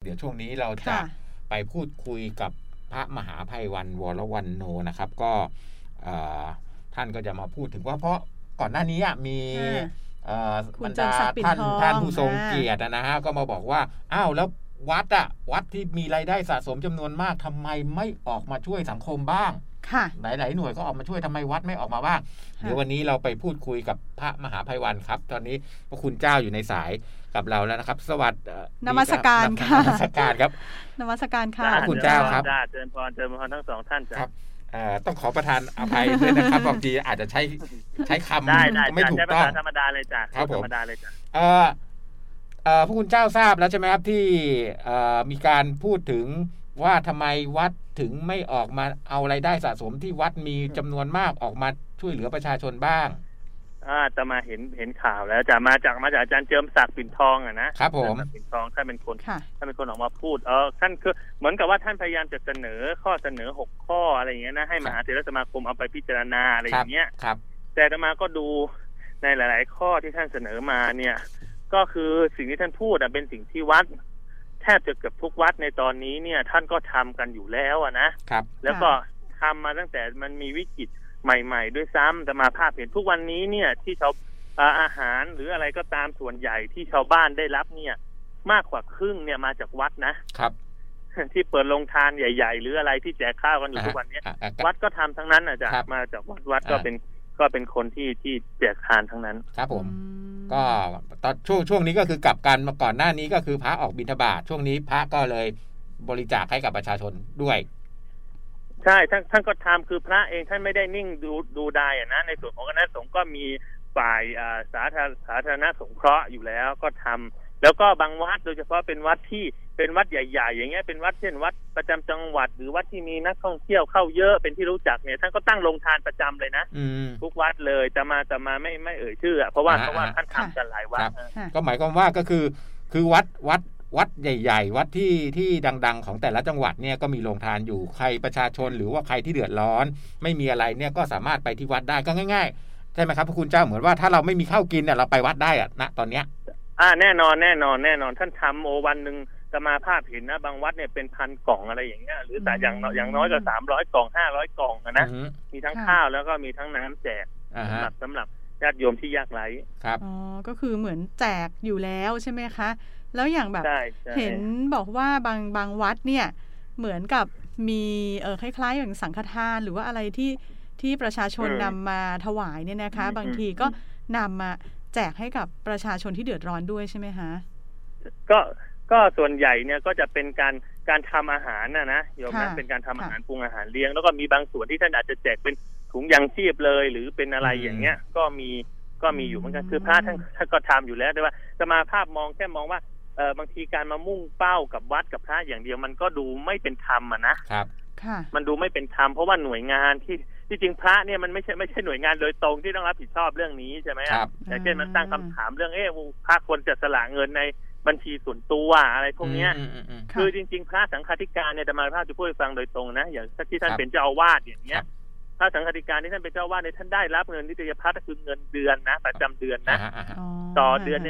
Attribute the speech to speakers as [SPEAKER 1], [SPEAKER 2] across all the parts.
[SPEAKER 1] ดี๋ยวช่วงนี้เราจะไปพูดคุยกับพระมหาไพวันวรวรรณโนนะครับก็ท่านก็จะมาพูดถึงว่าเพราะก่อนหน้านี้มีบรรดาท่านผู้ทรงเกียรตินะฮะก็มาบอกว่าอ้าวแล้ววัดที่มีรายได้สะสมจำนวนมากทำไมไม่ออกมาช่วยสังคมบ้างหลายๆหน่วยก็ออกมาช่วยทำไมวัดไม่ออกมาบ้างเดี๋ยววันนี้เราไปพูดคุยกับพระมหาไพวันครับตอนนี้พระคุณเจ้าอยู่ในสายกับเราแล้วนะครับสวัสดี
[SPEAKER 2] นมัสการค่ะ
[SPEAKER 1] นมัสการครับ
[SPEAKER 2] นมัสการค่ะ
[SPEAKER 1] พระคุณเจ้าครับ
[SPEAKER 3] เจริญพรทั้งสองท่าน
[SPEAKER 1] ครับต้องขอประทานอภัยด้วยนะครับบางทีอาจจะใช้คำไม่ถูกต้อง
[SPEAKER 3] ธรรมดาเลยจ้ะธรรมดาเลยจ้ะ
[SPEAKER 1] พระคุณเจ้าทราบแล้วใช่ไหมครับที่มีการพูดถึงว่าทำไมวัดถึงไม่ออกมาเอารายได้สะสมที่วัดมีจำนวนมากออกมาช่วยเหลือประชาชนบ้าง
[SPEAKER 3] จะมาเห็นข่าวแล้วจะมาจากอาจารย์เจิมศักดิ์ปิ่นทอง
[SPEAKER 1] นะครับผม
[SPEAKER 3] ปิ่นทองท่านเป็นคนออกมาพูดท่านคือเหมือนกับว่าท่านพยายามจะเสนอข้อเสนอ6ข้ออะไรอย่างเงี้ยนะให้มหาเถรสมาคมเอาไปพิจารณาอะไรอย่างเงี้ยแต่อาตมาก็ดูในหลายๆข้อที่ท่านเสนอมาเนี่ยก็คือสิ่งที่ท่านพูดเป็นสิ่งที่วัดแทบจะเกือบทุกวัดในตอนนี้เนี่ยท่านก็ทำกันอยู่แล้ว
[SPEAKER 1] นะครับ
[SPEAKER 3] แล้วก็ทำมาตั้งแต่มันมีวิกฤตใหม่ๆด้วยซ้ำแต่มาภาพเห็นทุกวันนี้เนี่ยที่ชาวอาหารหรืออะไรก็ตามส่วนใหญ่ที่ชาวบ้านได้รับเนี่ยมากกว่าครึ่งเนี่ยมาจากวัด
[SPEAKER 1] นะครับ
[SPEAKER 3] ที่เปิดโรงทานใหญ่ๆหรืออะไรที่แจกข้าวกันอยู่ทุกวันนี้วัดก็ทำทั้งนั้นจะมาจากวัดก็เป็นคนที่แจกทานทั้งนั้น
[SPEAKER 1] ครับผมก็ตอนช่วงนี้ก็คือกลับกันมาก่อนหน้านี้ก็คือพระออกบิณฑบาตช่วงนี้พระก็เลยบริจาคให้กับประชาชนด้วย
[SPEAKER 3] ใช่ท่านก็ทำคือพระเองท่านไม่ได้นิ่งดูได้นะในส่วนของคณะสงฆ์ก็มีฝ่ายสาธารณสงเคราะห์อยู่แล้วก็ทำแล้วก็บางวัดโดยเฉพาะเป็นวัดที่เป็นวัดใหญ่ๆอย่างเงี้ยเป็นวัดเช่นวัดประจำจังหวัดหรือวัดที่มีนักท่องเที่ยวเข้าเยอะเป็นที่รู้จักเนี่ยท่านก็ตั้งโรงทานประจำเลยนะทุกวัดเลยจะมาไม่เอ่ยชื่อเพราะว่าท่านทำกันหลายวัด
[SPEAKER 1] ก็หมายความว่าก็คือวัดใหญ่ๆวัดที่ดังๆของแต่ละจังหวัดเนี่ยก็มีโรงทานอยู่ใครประชาชนหรือว่าใครที่เดือดร้อนไม่มีอะไรเนี่ยก็สามารถไปที่วัดได้ก็ง่ายๆใช่ไหมครับพระคุณเจ้าเหมือนว่าถ้าเราไม่มีข้าวกินเนี่ยเราไปวัดได้ณตอนเนี้ย
[SPEAKER 3] แน่นอนท่านทำวันนึงจะมาภาพเห็นนะบางวัดเนี่ยเป็นพันกล่องอะไรอย่างเงี้ยหรือแต่อย่างน้อยก็300กล่อง500กล่องนะมีทั้งข้าวแล้วก็มีทั้งน้ำแจกสำหรับญาติโยมที่ยากไร้
[SPEAKER 1] ครับ
[SPEAKER 2] ก็คือเหมือนแจกอยู่แล้วใช่ไหมคะแล้วอย่างแบบเห็นบอกว่าบางวัดเนี่ยเหมือนกับมีคล้ายๆอย่างสังฆทานหรือว่าอะไรที่ประชาชนนำมาถวายเนี่ยนะคะบางทีก็นำมาแจกให้กับประชาชนที่เดือดร้อนด้วยใช่ไหมคะ
[SPEAKER 3] ก็ส่วนใหญ่เนี่ยก็จะเป็นการทำอาหารนะโยมนะเป็นการทำอาหารปรุงอาหารเลี้ยงแล้วก็มีบางส่วนที่ท่านอาจจะแจกเป็นถุงยางชีพเลยหรือเป็นอะไรอย่างเงี้ยก็มีอยู่เหมือนกันคือพระท่านก็ทำอยู่แล้วแต่ว่าจะมาภาพแค่มองว่าบางทีการมามุ่งเป้ากับวัดกับพระอย่างเดียวมันก็ดูไม่เป็นธรรม
[SPEAKER 1] นะครับ
[SPEAKER 3] มันดูไม่เป็นธรรมเพราะว่าหน่วยงานที่จริงพระเนี่ยมันไม่ใช่หน่วยงานโดยตรงที่ต้องรับผิดชอบเรื่องนี้ใช่ไหมครับอย่างเช่นมันตั้งคำถามเรื่องพระควรจะสละเงินในบัญชีส่วนตัวอะไรพวกนี้คือจริงๆพระสังฆาธิการเนี่ยจะมาภาพจะพูดให้ฟังโดยตรงนะอย่างที่ท่านเป็นเจ้าอาวาสอย่างเงี้ยพระสังฆาธิการที่ท่านเป็นเจ้าอาวาสเนี่ยท่านได้รับเงินนิตยพัฒน์คือเงินเดือนนะประจำเดือนนะต่อเดือน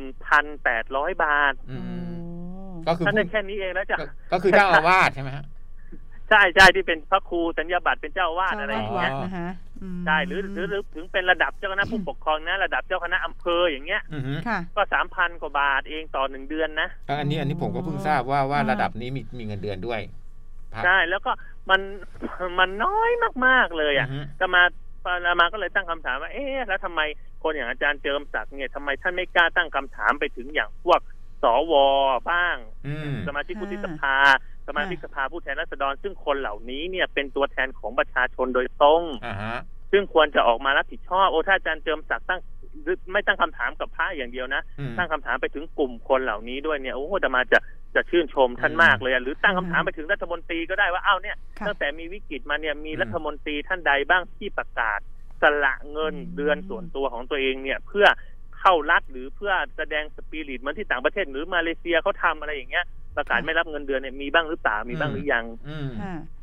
[SPEAKER 3] 1,800 บาท
[SPEAKER 1] ก็คือ
[SPEAKER 3] ท่านแค่นี้เองแล้วจ้ะ
[SPEAKER 1] ก็คือเจ้าอาวาสใช่ไหมฮะ
[SPEAKER 3] ใช่ที่เป็นพระครูสัญญาบัตรเป็นเจ้าอาวาสอะไรอย่างเงี้ยใช่หรือถึงเป็นระดับเจ้าคณะผู้ปกครองนะระดับเจ้าคณะอำเภออย่างเงี้ยก็ 3,000 กว่าบาทเองต่อ1เดือนนะ
[SPEAKER 1] อันนี้ผมก็เพิ่งทราบว่าระดับนี้มีเงินเดือนด้วย
[SPEAKER 3] ใช่แล้วก็มันน้อยมากๆเลยจะมาก็เลยตั้งคำถามว่าแล้วทำไมคนอย่างอาจารย์เจิมศักดิ์เนี่ยทำไมท่านไม่กล้าตั้งคำถามไปถึงอย่างพวกสวบ้างสมาชิกวุฒิสภาสมาชิกสภาผู้แทนราษฎรซึ่งคนเหล่านี้เนี่ยเป็นตัวแทนของประชาชนโดยตรงซึ่งควรจะออกมารับผิดชอบถ้าอาจารย์เจิมศักดิ์ไม่ตั้งคำถามกับพระอย่างเดียวนะตั้งคำถามไปถึงกลุ่มคนเหล่านี้ด้วยเนี่ยจะมาจะชื่นชมท่านมากเลยหรือตั้งคำถามไปถึงรัฐมนตรีก็ได้ว่าเนี่ยตั้งแต่มีวิกฤตมาเนี่ยมีรัฐมนตรีท่านใดบ้างที่ประกาศสละเงินเดือนส่วนตัวของตัวเองเนี่ยเพื่อเข้ารัฐหรือเพื่อแสดงสปิริตเหมือนที่ต่างประเทศหรือมาเลเซียเขาทำอะไรอย่างเงี้ยประกาศไม่รับเงินเดือนเนี่ยมีบ้างหรือเปล่ามีบ้างหรือยัง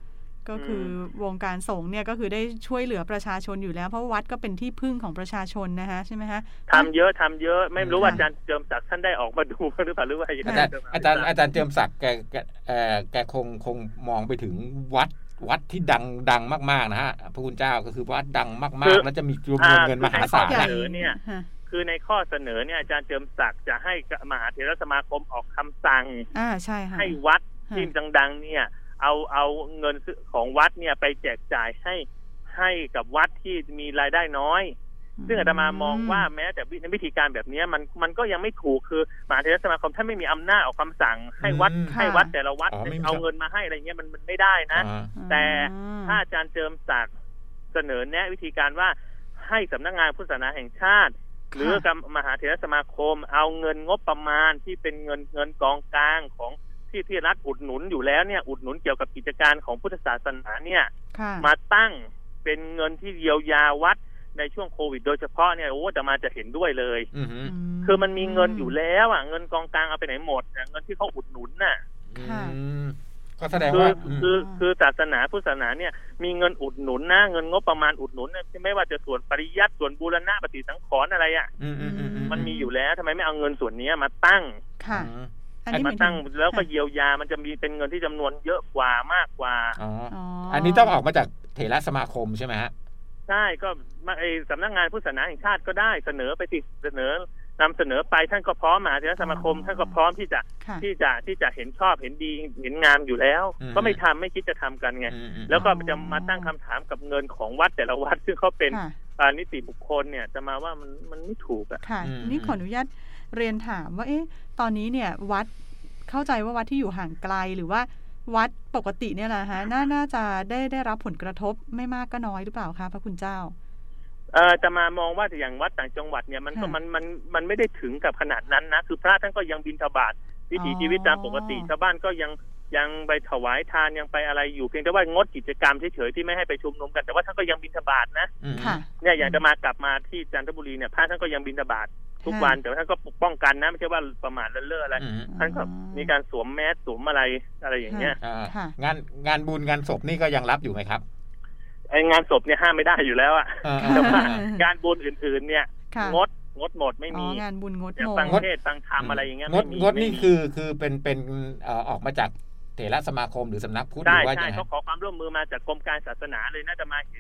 [SPEAKER 2] ก็คือวงการสงฆ์เนี่ยก็คือได้ช่วยเหลือประชาชนอยู่แล้วเพราะวัดก็เป็นที่พึ่งของประชาชนนะคะใช่ไหมคะ
[SPEAKER 3] ทำเยอะไม่รู้ว่าอาจารย์เจิมศักดิ์ท่านได้ออกมาดูหรือเปล่าหรือว่า
[SPEAKER 1] อาจารย์เจิมศักดิ์แกคงมองไปถึงวัดที่ดังมากๆนะฮะพระคุณเจ้าก็คือวัดดังมากๆแล้วจะมีรวมเงินมหาศาล
[SPEAKER 3] เนี่ยคือในข้อเสนอเนี่ยอาจารย์เจิมศักดิ์จะให้มหาเถรสมาคมออกคำสั่ง
[SPEAKER 2] ใช่ค่ะ
[SPEAKER 3] ให้วัดที่ดังๆเนี่ยเอาเงินของวัดเนี่ยไปแจกจ่ายให้กับวัดที่มีรายได้น้อยซึ่งอาตมามองว่าแม้แต่วิธีการแบบนี้มันก็ยังไม่ถูกคือมหาเถรสมาคมท่านไม่มีอำนาจออกคำสั่งให้วัดแต่ละวัดเอาเงินมาให้อะไรเงี้ยมันไม่ได้นะแต่ถ้าอาจารย์เจิมศักดิ์เสนอแนะวิธีการว่าให้สำนักงานพุทธศาสนาแห่งชาติหรือกับมหาเถรสมาคมเอาเงินงบประมาณที่เป็นเงินกองกลางของที่รัฐอุดหนุนอยู่แล้วเนี่ยอุดหนุนเกี่ยวกับกิจการของพุทธศาสนาเนี่ยมาตั้งเป็นเงินที่เยียวยาวัดในช่วงโควิดโดยเฉพาะเนี่ยจะมาจะเห็นด้วยเลยคือมันมีเงินอยู่แล้วเงินกองกลางเอาไปไหนหมดเงินที่เขาอุดหนุนน่ะ
[SPEAKER 1] ก็แสดงว่า
[SPEAKER 3] คือศาสนาพุทธศาสนาเนี่ยมีเงินอุดหนุนนะเงินงบประมาณอุดหนุนไม่ว่าจะส่วนปริยัติส่วนบูรณะปฏิสังขรณ์อะไรมันมีอยู่แล้วทำไมไม่เอาเงินส่วนนี้มาตั้งมาตั้งแล้วก็เยียวยามันจะมีเป็นเงินที่จำนวนเยอะกว่ามากกว่า
[SPEAKER 1] อันนี้ต้องออกมาจากเถรสมาคมใช่ไหมฮะ
[SPEAKER 3] ใช่ก็สำนักงานพุทธศาสนาแห่งชาติก็ได้เสนอไปนำเสนอไปท่านก็พร้อมมหาเถรสมาคมท่านก็พร้อมที่จะเห็นชอบเห็นดีเห็นงามอยู่แล้วก็ไม่คิดจะทำกันไงแล้วก็จะมาตั้งคำถามกับเงินของวัดแต่ละวัดซึ่งเขาเป็นนิติบุคคลเนี่ยจะมาว่ามันไม่ถูก
[SPEAKER 2] ค่ะนี่ขออนุญาตเรียนถามว่าตอนนี้เนี่ยวัดเข้าใจว่าวัดที่อยู่ห่างไกลหรือว่าวัดปกติเนี่ยแหละฮะน่าจะได้รับผลกระทบไม่มากก็น้อยหรือเปล่าคะพระคุณเจ้า
[SPEAKER 3] จะมามองว่าอย่างวัดต่างจังหวัดเนี่ยมันไม่ได้ถึงกับขนาดนั้นนะคือพระท่านก็ยังบิณฑบาตวิถีชีวิตตามปกติชาวบ้านก็ยังไปถวายทานยังไปอะไรอยู่เพียงแต่ว่างดกิจกรรมเฉยๆที่ไม่ให้ไปชุมนุมกันแต่ว่าท่านก็ยังบิณฑบาตนะเนี่ยอย่างจะมากลับมาที่จันทบุรีเนี่ยพระท่านก็ยังบิณฑบาตทุกวันแต่ท่านก็ป้องกันนะไม่ใช่ว่าประมาทเลิศอะไรท่านก็มีการสวมแมสสวมอะไรอย่างเงี้ย
[SPEAKER 1] งานบุญงานศพนี่ก็ยังรับอยู่ไหมครับ
[SPEAKER 3] งานศพเนี่ยห้ามไม่ได้อยู่แล้วอ่ะแต่ว่างานบุญอื่นๆเนี่ยงดหมดไม่มี
[SPEAKER 2] งานบุญงด
[SPEAKER 3] ฟังเทศน์ฟังธรรมอะไรอย่างเงี้ย
[SPEAKER 1] งดนี่คือเป็นออกมาจากเถรสมาคมหรือสำนักพุทธหรือว่า
[SPEAKER 3] ใช่เขาขอความร่วมมือมาจากกรมการศาสนาเลยน่าจะมาเห็น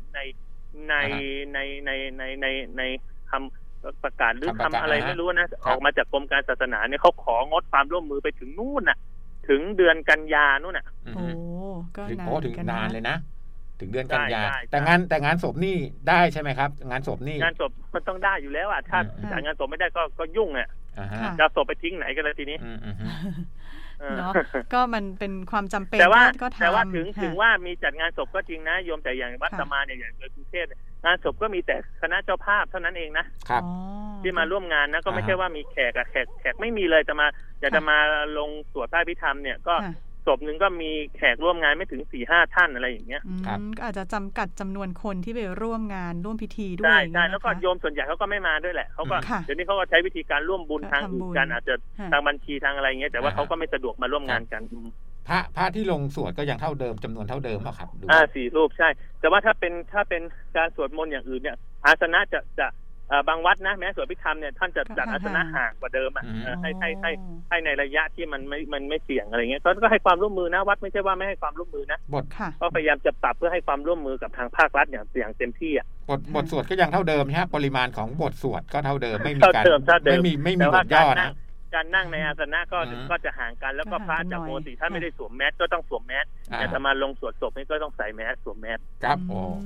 [SPEAKER 3] ในคำประกาศหรือทำอะไรไม่รู้นะออกมาจากกรมการศาสนาเนี่ยเขาของดความร่วมมือไปถึงนู่นน่ะถึงเดือนกันยานู่นน่ะ
[SPEAKER 2] ก็
[SPEAKER 1] ถึงนานเลยนะถึงเดือนกันยาแต่งานศพนี่ได้ใช่ไหมครับงานศพ
[SPEAKER 3] มันต้องได้อยู่แล้วอ่ะถ้าจัดงานศพไม่ได้ก็ยุ่งอ่ะจะศพไปทิ้งไหนกันเลยทีนี้
[SPEAKER 2] เนาะก็มันเป็นความจำเป็น
[SPEAKER 3] แต่ว่าถึงว่ามีจัดงานศพก็จริงนะโยมแต่อย่างวัดตมาเนี่ยอย่างกรุงเทพงานศพก็มีแต่คณะเจ้าภาพเท่านั้นเองนะครับที่มาร่วมงานนะก็ไม่ใช่ว่ามีแขกไม่มีเลยจะมาอยากจะมาลงสวดพระอภิธรรมเนี่ยก็ศพหนึ่งก็มีแขกร่วมงานไม่ถึง 4-5 ท่านอะไรอย่างเงี้ย
[SPEAKER 2] ก็อาจจะจำกัดจำนวนคนที่ไปร่วมงานร่วมพิธีด้วย
[SPEAKER 3] ใช่แล้วก็โยมส่วนใหญ่เขาก็ไม่มาด้วยแหละเขาก็เดี๋ยวนี้เขาก็ใช้วิธีการร่วมบุญทางอื่นกันอาจจะทางบัญชีทางอะไรเงี้ยแต่ว่าเขาก็ไม่สะดวกมาร่วมงานกัน
[SPEAKER 1] พระที่ลงสวดก็ยังเท่าเดิมจำนวนเท่าเดิมป่ะครับ
[SPEAKER 3] 4 รูปใช่แต่ว่าถ้าเป็นการสวดมนต์อย่างอื่นเนี่ยอาสนะจะบางวัดนะแม้สวดพิธรรมเนี่ยท่านจะจัดอาสนะห่างกว่าเดิมอ่ะให้ในระยะที่มันไม่เสี่ยงอะไรเงี้ยก็ให้ความร่วมมือนะวัดไม่ใช่ว่าไม่ให้ความร่วมมือนะก็พยายามจะปรับเพื่อให้ความร่วมมือกับทางภาครัฐอย่างเต็มที่อ่ะ
[SPEAKER 1] บทสวดก็ยังเท่าเดิมใช่ไหมปริมาณของบทสวดก็เท่าเดิมไม่มีการไม่มีบทย่อนะ
[SPEAKER 3] การนั่งในอาสนะก็จะห่างกันแล้วก็พระจากปกติถ้าไม่ได้สวมแมสก็ต้องสวมแมสแต่ถ้ามาลงสวดศพนี่ก็ต้องใส่แมสสวมแมส
[SPEAKER 1] ครับ